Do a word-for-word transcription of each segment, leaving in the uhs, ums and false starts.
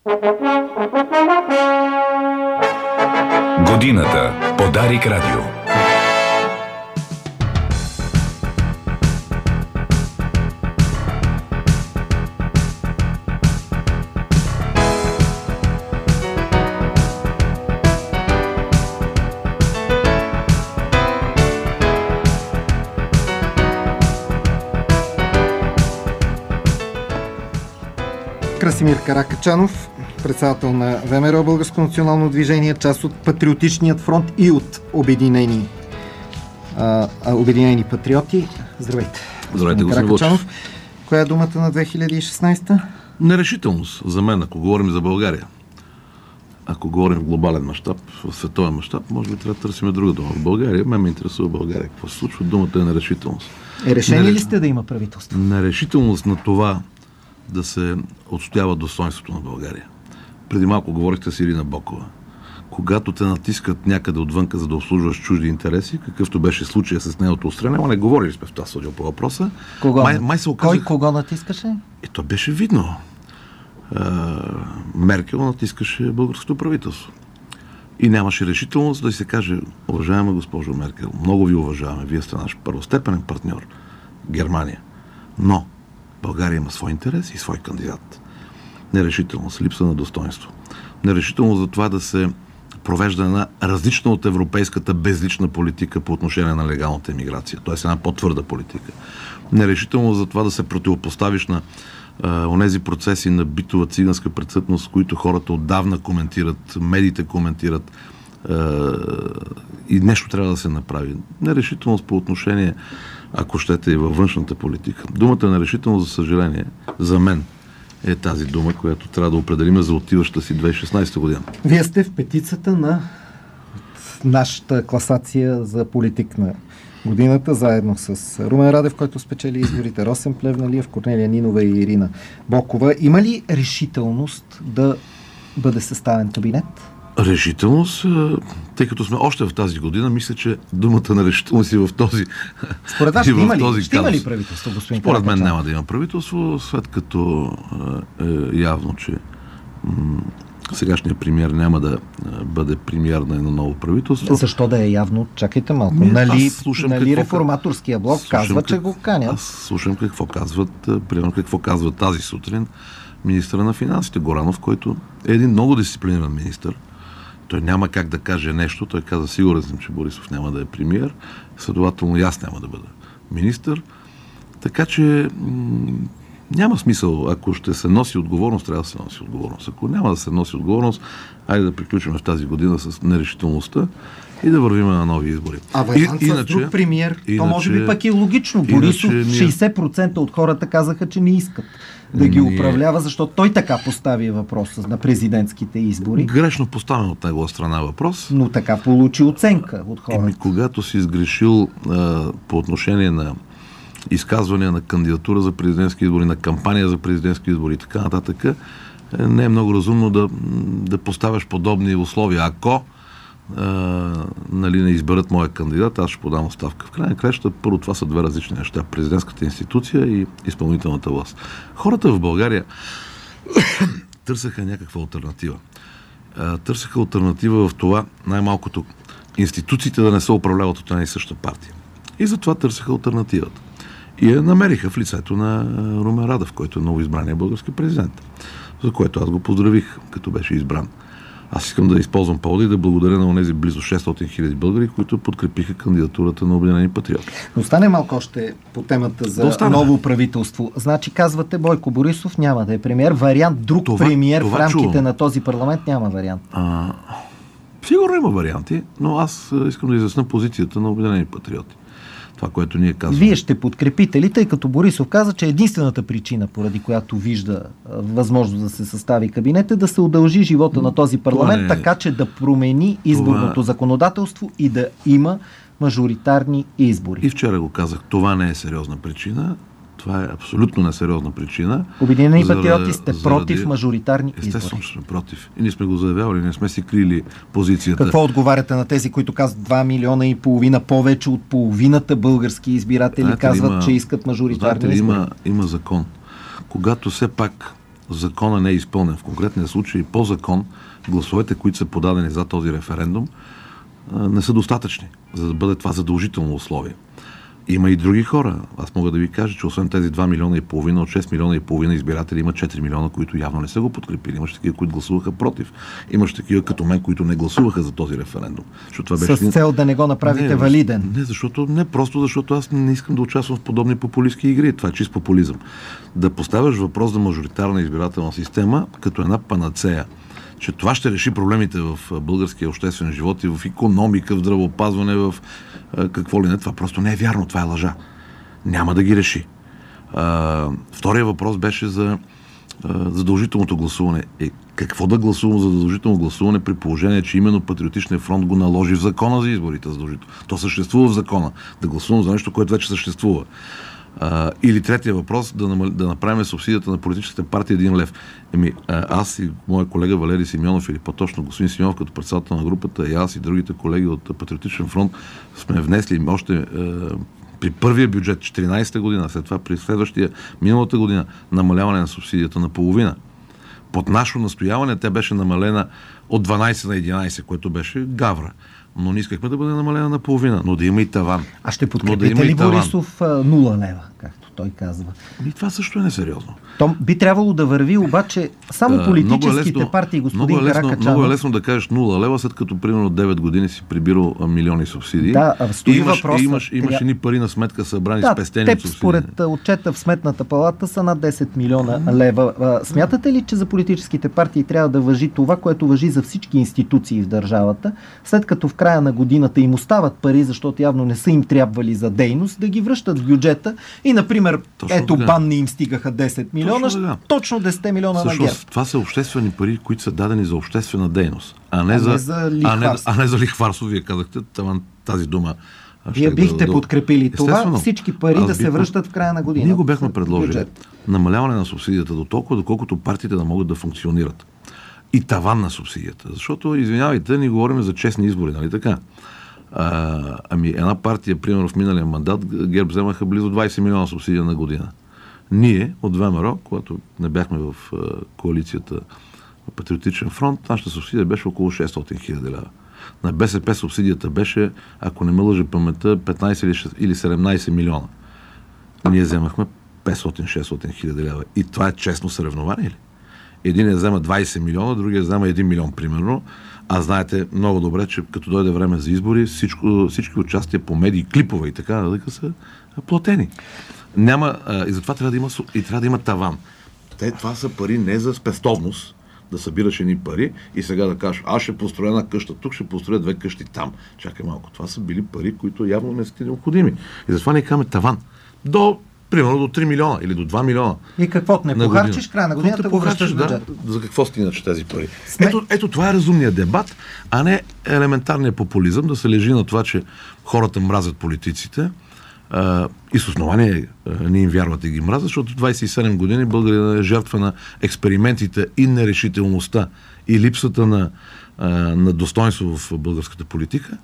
Годината по Дарик Радио. Красимир Каракачанов, председател на ВМРО, Българско национално движение, част от Патриотичният фронт и от Обединени, а, обединени патриоти. Здравейте. Здравейте, господин Каракачанов. Коя е думата на две хиляди и шестнадесета? Нерешителност за мен, ако говорим за България. Ако говорим в глобален мащаб, в световен мащаб, може би трябва да търсим друга дума. В България, мен ме интересува България. Какво се случва? Думата е нерешителност. Е, решени Нереш... ли сте да има правителство? Нерешителност на това да се отстоява достоинството на България. Преди малко говорихте с Ирина Бокова. Когато те натискат някъде отвънка, за да обслужваш чужди интереси, какъвто беше случая с нейното отстранение, не говорили сме в това студио по въпроса. Кого? Май, май се оказах... Кой кого натискаше? И то беше видно. А, Меркел натискаше българското правителство. И нямаше решителност да се каже: уважаема госпожо Меркел, много ви уважаваме, вие сте наш първостепенен партньор, Германия. Но България има свой интерес и свой кандидат. Нерешителност, липса на достоинство. Нерешителност за това да се провежда една различна от европейската безлична политика по отношение на легалната емиграция. Т.е. една по-твърда политика. Нерешителност за това да се противопоставиш на а, онези процеси на битова циганска престъпност, които хората отдавна коментират, медиите коментират, а, и нещо трябва да се направи. Нерешителност по отношение, ако щете, и във външната политика. Думата нерешителност, за съжаление, за мен е тази дума, която трябва да определим за отиваща си две хиляди и шестнадесета година. Вие сте в петицата на нашата класация за политик на годината, заедно с Румен Радев, който спечели изборите, Росен Плевнелиев, Корнелия Нинова и Ирина Бокова. Има ли решителност да бъде съставен кабинет? Решителност, тъй като сме още в тази година, мисля, че думата на решителност и в този Според вас, ще има ли, ще има ли правителство, господин Според мен Каракачанов? няма да има правителство, след като е явно, че м- сегашният премиер няма да бъде премиер на едно ново правителство. Защо да е явно? Чакайте малко. Не, нали слушам нали какво, реформаторския блок казва, как, че го канят? Аз слушам какво казват, примерно какво казват тази сутрин министъра на финансите Горанов, който е един много дисциплиниран министър. Той няма как да каже нещо. Той каза: сигурен съм, че Борисов няма да е премиер, следователно и аз няма да бъда министър. Така че м- няма смисъл. Ако ще се носи отговорност, трябва да се носи отговорност. Ако няма да се носи отговорност, айде да приключим в тази година с нерешителността и да вървим на нови избори. А вариант с друг премиер, иначе, то може би пък е логично. Борисов, ние... шейсет процента от хората казаха, че не искат да ги ние... управлява, защото той така постави въпроса на президентските избори. Грешно поставен от негова страна въпрос. Но така получи оценка от хората. Еми, когато си сгрешил а, по отношение на изказвания на кандидатура за президентски избори, на кампания за президентски избори и така нататък, не е много разумно да, да поставяш подобни условия. Ако а, нали, не изберат моя кандидат, аз ще подам оставка. В крайна краща, първо, това са две различни неща. Президентската институция и изпълнителната власт. Хората в България търсеха някаква алтернатива. А, търсеха алтернатива в това, най-малкото, институциите да не се управляват от една и съща партия. И затова търсеха алтернативата. И я намериха в лицето на Румен Радев, който е новоизбрания български президент, за което аз го поздравих, като беше избран. Аз искам да използвам повода и да благодаря на онези близо шестстотин хиляди българи, които подкрепиха кандидатурата на Обединени патриоти. Но остане малко още по темата за да ново правителство. Значи казвате, Бойко Борисов няма да е премиер. Вариант друг това, премиер това в рамките чувам. На този парламент няма вариант. А, сигурно има варианти, но аз искам да изясня позицията на Обединени патриоти. Това, което ние казваме. Вие ще подкрепите ли, тъй като Борисов каза, че единствената причина, поради която вижда възможност да се състави кабинет, е да се удължи живота на този парламент, е... така че да промени изборното това... законодателство и да има мажоритарни избори. И вчера го казах, това не е сериозна причина. Това е абсолютно несериозна причина. Обединени патриоти сте заради... против мажоритарни избори. Естествено, че сме против. И ние сме го заявявали, не сме си крили позицията. Какво отговаряте на тези, които казват два милиона и половина, повече от половината български избиратели знаете, казват, има, че искат мажоритарни знаете, избори? Има, има закон. Когато все пак закона не е изпълнен. В конкретния случай по закон гласовете, които са подадени за този референдум, не са достатъчни, за да бъде това задължително условие. Има и други хора. Аз мога да ви кажа, че освен тези два милиона и половина, от шест милиона и половина избиратели има четири милиона, които явно не са го подкрепили. Имаше такива, които гласуваха против. Имаше такива като мен, които не гласуваха за този референдум. Това беше... С цел да не го направите не, валиден. Не, защото, не просто защото аз не искам да участвам в подобни популистски игри. Това е чист популизъм. Да поставяш въпрос за мажоритарна избирателна система като една панацея, че това ще реши проблемите в българския обществен живот и в икономика, в здравеопазване, в какво ли не. Това просто не е вярно. Това е лъжа. Няма да ги реши. А, втория въпрос беше за а, задължителното гласуване. Е, какво да гласувам за задължително гласуване при положение, че именно Патриотичният фронт го наложи в закона за изборите задължително? То съществува в закона. Да гласувам за нещо, което вече съществува. Uh, или третия въпрос, да, намал... да направим субсидията на политическите партии един лев. Еми, аз и моя колега Валери Симеонов, или по-точно господин Симеонов като председател на групата, и аз и другите колеги от Патриотичен фронт сме внесли още uh, при първия бюджет, четиринайсета година, след това при следващия, миналата година, намаляване на субсидията на половина. Под наше настояване тя беше намалена от дванайсет на единайсет, което беше гавра. Но не искахме да бъде намалена на половина, но да има и таван. А ще подкрепите да ли Борисов нула лева, както той казва? И това също е несериозно. То би трябвало да върви, обаче само политическите uh, е партии, господин много е лесно, Каракачанов. Много е лесно да кажеш нула лева, след като примерно девет години си прибирал милиони субсидии. Да, стои имаш, въпроса. Имаш, имаш тря... едни пари на сметка събрани да, спестени теб, субсидии. Според отчета в Сметната палата са над десет милиона лева. Смятате ли, че за политическите партии трябва да важи това, което важи за всички институции в държавата, след като в края на годината им остават пари, защото явно не са им трябвали за дейност, да ги връщат в бюджета и, например, точно ето така. Бан не им стигаха десет милиона, точно, точно десет милиона също, на ГЕРБ. Това са обществени пари, които са дадени за обществена дейност, а не, а за, не за лихварство. А не, а не за лихварство, вие казахте тази дума. Вие бихте да, подкрепили това, всички пари да се връщат в края на година. Ние го бяхме предложили. Намаляване на субсидията до толкова, доколкото партиите да могат да функционират. И таван на субсидията. Защото, извинявайте, ние говорим за честни избори, нали така? А, ами една партия, примерно в миналия мандат, ГЕРБ вземаха близо двайсет милиона субсидия на година. Ние от ВМРО, когато не бяхме в а, коалицията Патриотичен фронт, нашата субсидия беше около шестстотин хиляди лева. На БСП субсидията беше, ако не ме лъже паметта, петнайсет или седемнайсет милиона. Ние вземахме петстотин-шестстотин хиляди лева. И това е честно съревнование ли? Единият взема двайсет милиона, другия взема един милион, примерно. А знаете много добре, че като дойде време за избори, всичко, всички участия по медии, клипове и така нататък са платени. Няма, а, и затова трябва да има, и трябва да има таван. Те, това са пари не за спестовност, да събираш едни пари и сега да кажеш, аз ще построя една къща тук, ще построя две къщи там. Чакай малко. Това са били пари, които явно не са необходими. И затова не казваме таван. До примерно до три милиона или до два милиона. И каквото не похарчиш, края на годината го връщаш в бюджет. Да, за какво стигнат тези пари? Сме... Ето, ето това е разумният дебат, а не елементарният популизъм, да се лежи на това, че хората мразят политиците а, и с основание а, не им вярват и ги мразят, защото двайсет и седем години България е жертва на експериментите и нерешителността и липсата на, а, на достоинство в българската политика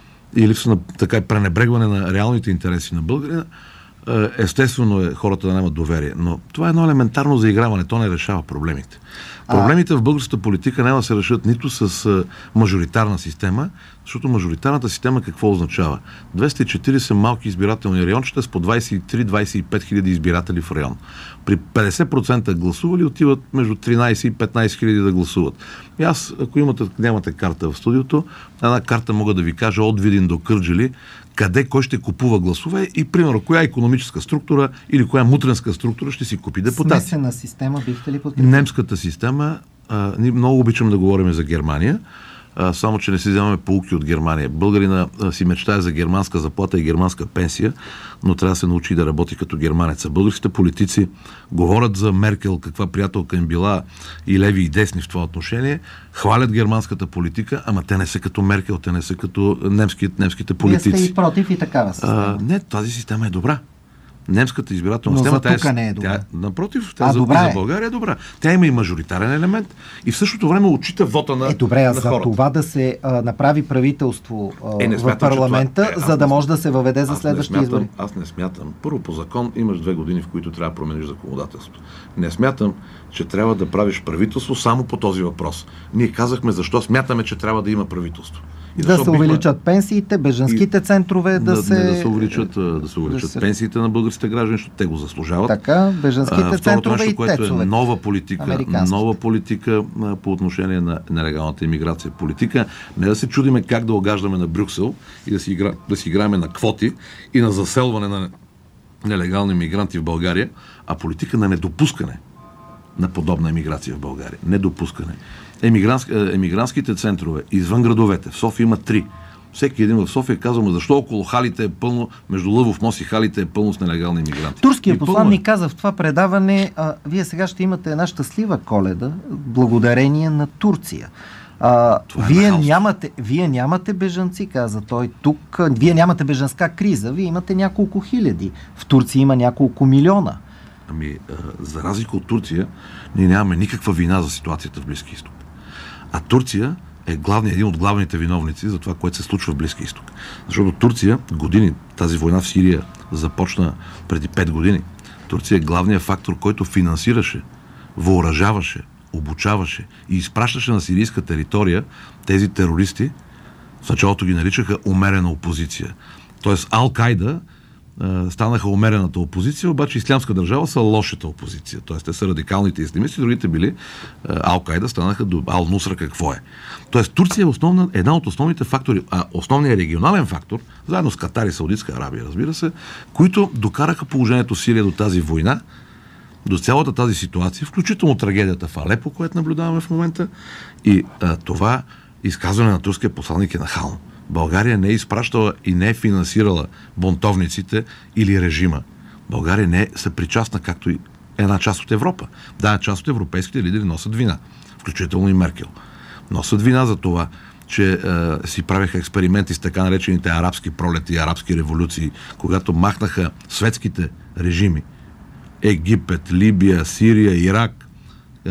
и липса на така пренебрегване на реалните интереси на българина. Естествено е хората да нямат доверие, но това е едно елементарно заиграване, то не решава проблемите. Проблемите а... в българската политика няма да се решат нито с а, мажоритарна система, защото мажоритарната система какво означава? двеста и четирийсет малки избирателни райончета с по двайсет и три до двайсет и пет хиляди избиратели в район. При петдесет процента гласували отиват между тринайсет и петнайсет хиляди да гласуват. И аз, ако имате, нямате карта в студиото, една карта мога да ви кажа от Видин до Кърджали, къде кой ще купува гласове и, примерно, коя икономическа структура или коя мутренска структура ще си купи депутати. Смесена система бихте ли подкрепили? Немската система, а, ние много обичаме да говорим за Германия, а, само че не си вземаме поуки от Германия. Българина а, си мечтае за германска заплата и германска пенсия, но трябва да се научи да работи като германец. Българските политици говорят за Меркел, каква приятелка им била и леви и десни в това отношение, хвалят германската политика, ама те не са като Меркел, те не са като немски, немските политици. Вие сте и против и такава система. А, не, тази система е добра. Немската избирателна Но система, за тя тук не е добра. Тя, напротив, тя А, за, добра за е. България е добра. Тя има и мажоритарен елемент и в същото време отчита вота на, Е, добре, а на за хората. това да се а, направи правителство а, Е, не в смятам, че парламента, това- е, аз за да не може да се въведе за Аз не следващите смятам, избори. Аз не смятам. Първо, по закон имаш две години, в които трябва да промениш законодателството. Не смятам, че трябва да правиш правителство само по този въпрос. Ние казахме защо смятаме, че трябва да има правителство. И Да защо се бихме- увеличат пенсиите, бежанските центрове да, да, се... не да се увеличат, а, да се увеличат да се- пенсиите на българските граждани, защото те го заслужават. Така, бежанските А, второто центрове нещо, и което е тецовете. нова политика, Американските. нова политика а, по отношение на нелегалната имиграция. Политика не да се чудиме как да огаждаме на Брюксел и да си, игра, да си играем на квоти и на заселване на нелегални мигранти в България, а политика на недопускане на подобна емиграция в България. Недопускане. Емигрантски, емигрантските центрове извън градовете. В София има три. Всеки един в София казва, защо около халите е пълно, между Лъвов мост и халите е пълно с нелегални имигранти. Турският И пълно посланник е. каза в това предаване, а, вие сега ще имате една щастлива Коледа, благодарение на Турция. А, Това е вие, нахалство. нямате, вие нямате бежанци, каза той тук. Вие нямате бежанска криза, вие имате няколко хиляди. В Турция има няколко милиона. Ами, а, за разлика от Турция, ние нямаме никаква вина за ситуацията в Близки изток. А Турция е главни, един от главните виновници за това, което се случва в Близки изток. Защото Турция години, тази война в Сирия започна преди пет години. Турция е главният фактор, който финансираше, въоръжаваше, обучаваше и изпращаше на сирийска територия тези терористи. В началото ги наричаха умерена опозиция. Тоест Ал-Кайда а, станаха умерената опозиция, обаче Ислямска държава са лошата опозиция. Тоест те са радикалните ислямисти, другите били а, Ал-Кайда станаха до Ал-Нусра какво е. Тоест Турция е основна, една от основните фактори, а основният регионален фактор, заедно с Катар и Саудитска Арабия, разбира се, които докараха положението в Сирия до тази война, до цялата тази ситуация, включително трагедията в Алепо, което наблюдаваме в момента, и а, това изказване на турския посланник е нахално. България не е изпращала и не е финансирала бунтовниците или режима. България не е съпричастна, както и една част от Европа. Да, част от европейските лидери носят вина, включително и Меркел. Носят вина за това, че е, си правеха експерименти с така наречените арабски пролети и арабски революции, когато махнаха светските режими. Египет, Либия, Сирия, Ирак, е,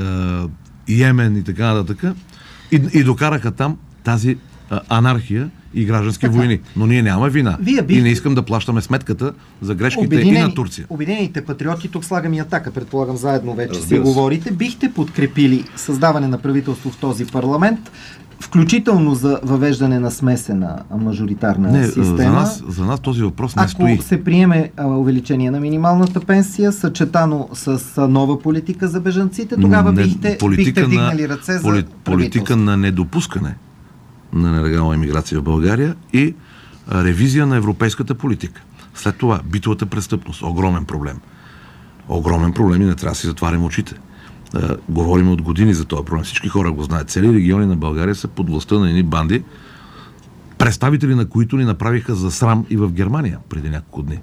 Йемен и така нататък. И, и докараха там тази е, анархия и граждански Така. войни. Но ние нямаме вина. Вие бихте- И не искам да плащаме сметката за грешките и на Турция. Обединените патриоти, тук слагам и Атака, предполагам заедно вече си Разбира се. говорите, бихте подкрепили създаване на правителство в този парламент, включително за въвеждане на смесена мажоритарна Не, система. за нас, за нас този въпрос не Ако стои. се приеме а, увеличение на минималната пенсия, съчетано с а, нова политика за бежанците, тогава Не, бихте, политика бихте на- вдигнали ръце за поли, правителство. политика на недопускане на нелегална имиграция в България и а, ревизия на европейската политика. След това битовата престъпност. Огромен проблем. Огромен проблем и не трябва да си затваряме очите. А, говорим от години за този проблем. Всички хора го знаят. Цели региони на България са под властта на едни банди, представители на които ни направиха за срам и в Германия преди няколко дни.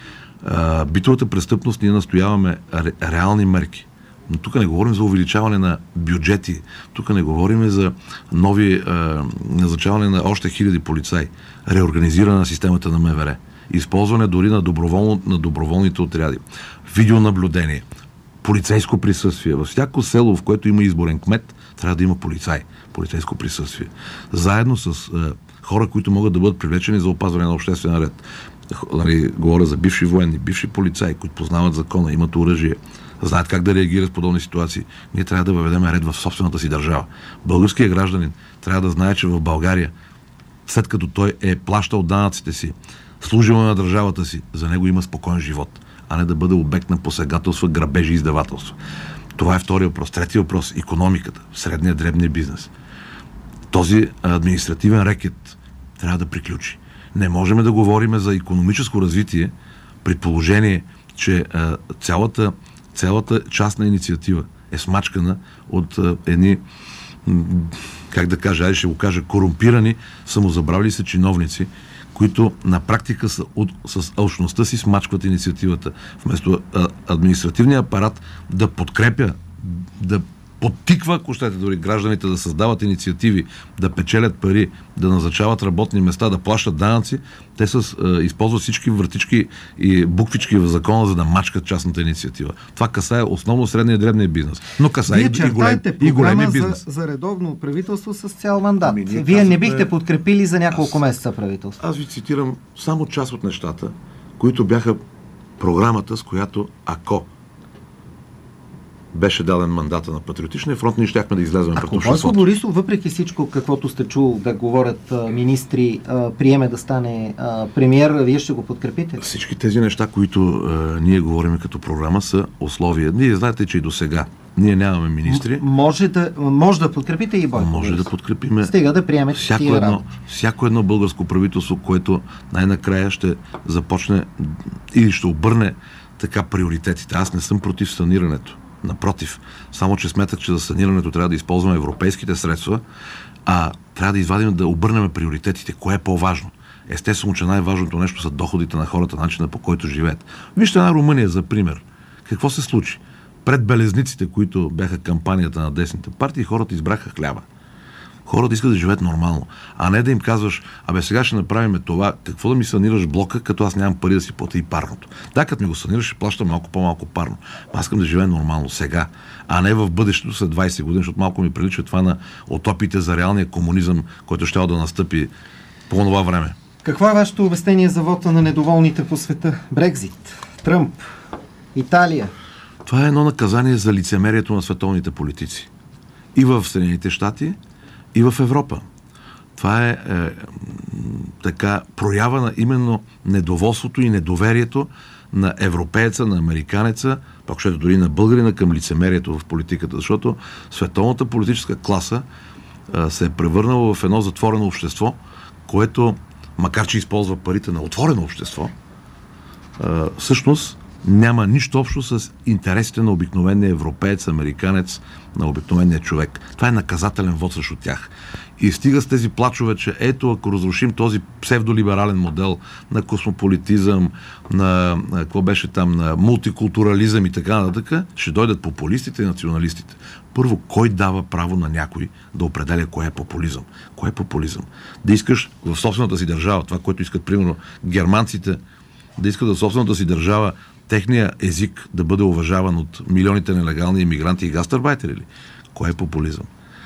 А, битовата престъпност ние настояваме ре, реални мерки. Но тук не говорим за увеличаване на бюджети, тук не говорим за нови а, назначаване на още хиляди полицаи, реорганизиране на системата на МВР, използване дори на, доброволно, на доброволните отряди, видеонаблюдение, полицейско присъствие. Във всяко село, в което има изборен кмет, трябва да има полицай, полицейско присъствие. Заедно с а, хора, които могат да бъдат привлечени за опазване на обществен ред. Нали, говоря за бивши военни, бивши полицаи, които познават закона, имат оръжие, знаят как да реагират в подобни ситуации. Ние трябва да въведем ред в собствената си държава. Българският гражданин трябва да знае, че в България, след като той е плащал данъците си, служил на държавата си, за него има спокоен живот, а не да бъде обект на посегателства, грабежи и издавателства. Това е втория въпрос. Третия въпрос – икономиката, средния дребния бизнес. Този административен рекет трябва да приключи. Не можем да говорим за икономическо развитие при положение, че а, цялата, цялата частна инициатива е смачкана от а, едни, м, как да кажа, айде ще го кажа, корумпирани, самозабравили се чиновници, които на практика са, от, с алчността си смачкват инициативата. Вместо а, административния апарат да подкрепя, да подтиква, ако щете, дори гражданите да създават инициативи, да печелят пари, да назначават работни места, да плащат данъци, те с, е, използват всички вратички и буквички в закона, за да мачкат частната инициатива. Това касае основно средния и дребния бизнес. Но касае и, и, голем, и големия бизнес. За, за редовно правителство с цял мандат. Ами, Вие казваме, не бихте подкрепили за няколко аз, месеца правителство. Аз ви цитирам само част от нещата, които бяха програмата, с която ако беше даден мандата на Патриотичния фронт, ние щяхме да излезем пред обществото. Бойко Борисов, въпреки всичко, каквото сте чул да говорят а, министри, а, приеме да стане а, премиер, вие ще го подкрепите? Всички тези неща, които а, ние говорим като програма, са условия. Ние знаете, че и до сега ние нямаме министри. М- може, да, може да подкрепите и Бойко Може Борисов. да подкрепиме. Стига да приемете всяко тия едно, работи. всяко едно българско правителство, което най-накрая ще започне или ще обърне така приоритетите. Аз не съм против санирането. Напротив, само че смятах, че за санирането трябва да използваме европейските средства, а трябва да извадим, да обърнем приоритетите. Кое е по-важно? Естествено, че най-важното нещо са доходите на хората, начина по който живеят. Вижте една Румъния, за пример. Какво се случи? Пред белезниците, които бяха кампанията на десните партии, хората избраха хляба. Хората искат да живеят нормално, а не да им казваш, абе сега ще направим това, какво да ми санираш блока, като аз нямам пари да си платя и парното. Да, като ми го санираш, ще плащам малко по-малко парно. Аз искам да живея нормално сега, а не в бъдещето след двайсет години, защото малко ми прилича това на утопиите за реалния комунизъм, който ще да настъпи по това време. Какво е вашето обяснение за вота на недоволните по света? Брекзит, Тръмп, Италия. Това е едно наказание за лицемерието на световните политици. И в Съединените щати, и в Европа. Това е, е така проява на именно недоволството и недоверието на европееца, на американеца, пак ще дори на българина към лицемерието в политиката, защото световната политическа класа е, се е превърнала в едно затворено общество, което, макар че използва парите на отворено общество, е, всъщност няма нищо общо с интересите на обикновения европеец, американец, на обикновения човек. Това е наказателен вот срещу тях. И стига с тези плачове, че ето, ако разрушим този псевдолиберален модел на космополитизъм, на, на какво беше там, на мултикултурализъм и така нататък, ще дойдат популистите и националистите. Първо, кой дава право на някой да определя кое е популизъм? Кое е популизъм? Да искаш в собствената си държава, това, което искат, примерно, германците, да искат в собствената си държава техния език да бъде уважаван от милионите нелегални имигранти и гастарбайтери ли? Кое е популизъм?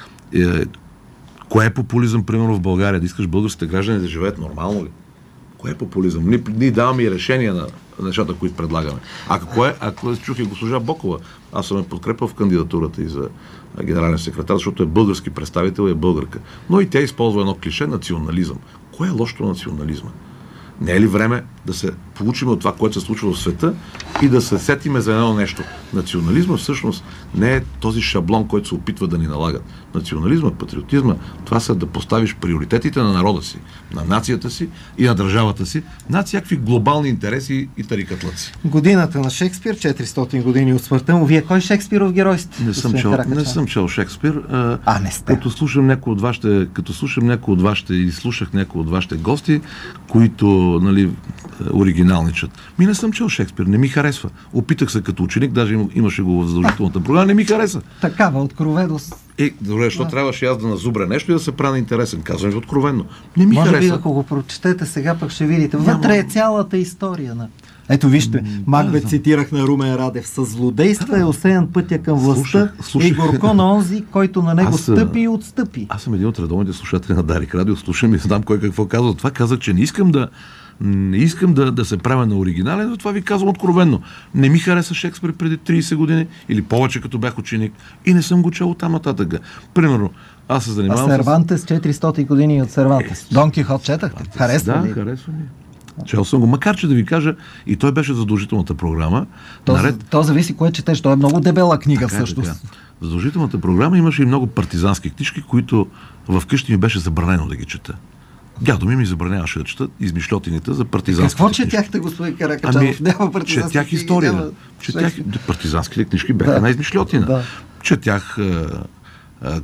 Е, кое е популизъм, примерно в България? Да искаш българските граждани да живеят нормално ли? Кое е популизъм? Ние, ние даваме и решения на нещата, които предлагаме. А какво е? Ако чух и госпожа Бокова, аз съм я подкрепил в кандидатурата и за генерален секретар, защото е български представител и е българка. Но и тя използва едно клише — национализъм. Кое е лошото национализма? Не е ли време да се получим от това, което се случва в света и да се сетиме за едно нещо? Национализма всъщност не е този шаблон, който се опитва да ни налагат. Национализма, патриотизма, това са да поставиш приоритетите на народа си, на нацията си и на държавата си, над всякакви глобални интереси и тарикатлъци. Годината на Шекспир, четиристотин години от смъртта му. Вие кой Шекспиров герой сте? Не съм чел, не съм чел Шекспир. А, а не сте. Като слушам някои от вашите, като слушам някои от вашите или слушах някои от вашите гости, които, нали, оригиналничат. Ми не съм чел Шекспир, не ми харесва. Опитах се като ученик, даже имаше го в задължителната програма, не ми хареса. Такава откровеност. Е, добре, защото да. Трябваше аз да назубря нещо и да се правя интересен. Казвам ви откровенно. Не ми Може хареса. би, ако го прочетете сега, пък ще видите. Вътре е цялата история на... Ето вижте, Макбет цитирах на Румен Радев. Със злодейства е осеян пътя към властта слушах, слушах. И горко на онзи, който на него аз, стъпи и отстъпи. Аз съм един от редовните слушатели на Дарик Радио. Слушам и знам кой какво казва. Това казах, че не искам да не искам да, да се правя на оригинален, но това ви казвам откровенно. Не ми хареса Шекспир преди трийсет години или повече, като бях ученик, и не съм го чел оттам нататък. Примерно, аз се занимавам а Сервантес, с... четиристотин години от Сервантес. Е, Дон Кихот четахте? Харесва да, ли? харесва ми. Чел съм го, макар че да ви кажа, и той беше задължителната програма. То, наред... то зависи кое четеш. То е много дебела книга така, всъщност. Така. В задължителната програма имаше и много партизански книжки, които вкъщи ми беше забранено да ги чета. Дядо ми ми забраняваше да чета измишльотините за партизанските Какво книжки. четяхте, господин Каракачанов? Ами, няма партизански четях история. Няма... Четях... Партизанските книжки бяха да. една измишльотина. Да. Четях а, а,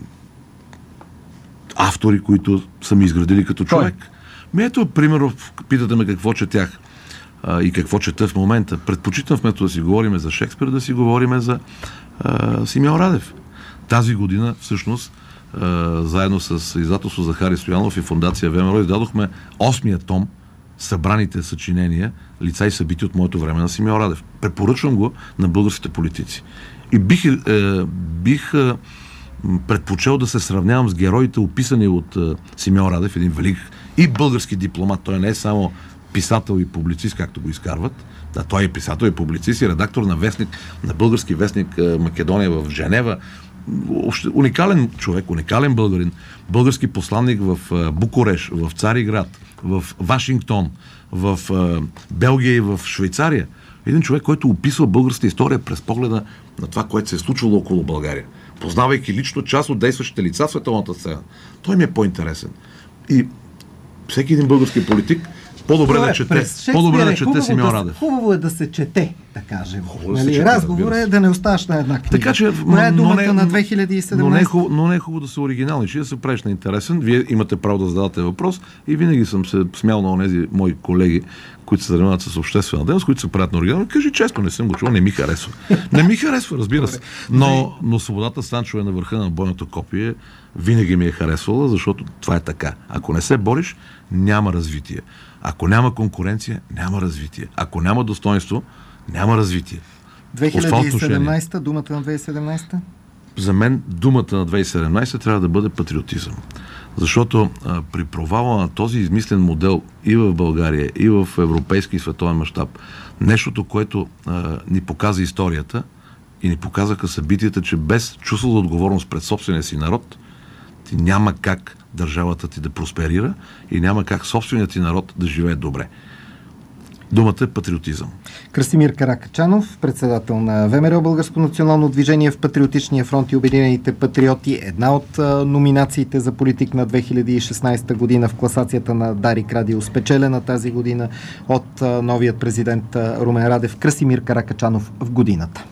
автори, които са ми изградили като човек. Ми ето, примерно, питате ме какво четях а, и какво чета в момента. Предпочитам вместо да си говорим за Шекспир, да си говорим за а, Симеон Радев. тази година, всъщност, а, заедно с издателство Захари Стоянов и фондация ВМРО, издадохме осмия том, събраните съчинения, лица и събития от моето време на Симеон Радев. Препоръчвам го на българските политици. И бих, е, бих е, предпочел да се сравнявам с героите, описани от е, Симеон Радев, един велик и български дипломат. Той не е само писател и публицист, както го изкарват. Да, той е писател и публицист и редактор на вестник, на български вестник е, Македония в Женева. Уникален човек, уникален българин. Български посланник в е, Букуреш, в Цариград, в Вашингтон, в е, Белгия и в Швейцария. Един човек, който описва българската история през погледа на това, което се е случвало около България. Познавайки лично част от действащите лица в световната сцена. Той ми е по-интересен. И всеки един български политик по-добре да чете, по-добре да чете Симеон Радев. Хубаво е да се чете, да кажем. Нали, разговор е да не оставаш на една книга. Така че, Коя е думата не, на две хиляди и седемнадесета? Но не, е хубаво, но не е хубаво да се оригиналничи, да се правиш на интересен. Вие имате право да задавате въпрос и винаги съм се смял на онези мои колеги, които се занимават с обществена дейност, които се правят на оригинал. Кажи често, не съм го чувал, не ми харесва. Не ми харесва, разбира се. Но, но свободата Станчо е на върха на бойното копие. Винаги ми е харесвала, защото това е така. Ако не се бориш, няма развитие. Ако няма конкуренция, няма развитие. Ако няма достоинство, няма развитие. две хиляди и седемнадесета, думата на две хиляди и седемнадесета? За мен думата на две хиляди и седемнадесета трябва да бъде патриотизъм. Защото а, при провала на този измислен модел и в България, и в европейски и световен мащаб, нещото, което а, ни показа историята и ни показаха събитията, че без чувство за отговорност пред собствения си народ, ти няма как държавата ти да просперира и няма как собственият ти народ да живее добре. Думата е патриотизъм. Красимир Каракачанов, председател на ВМРО, Българско национално движение в Патриотичния фронт и Обединените патриоти, една от а, номинациите за политик на две хиляди и шестнадесета година в класацията на Дарик Радио, спечелена тази година от а, новият президент а, Румен Радев. Красимир Каракачанов в годината.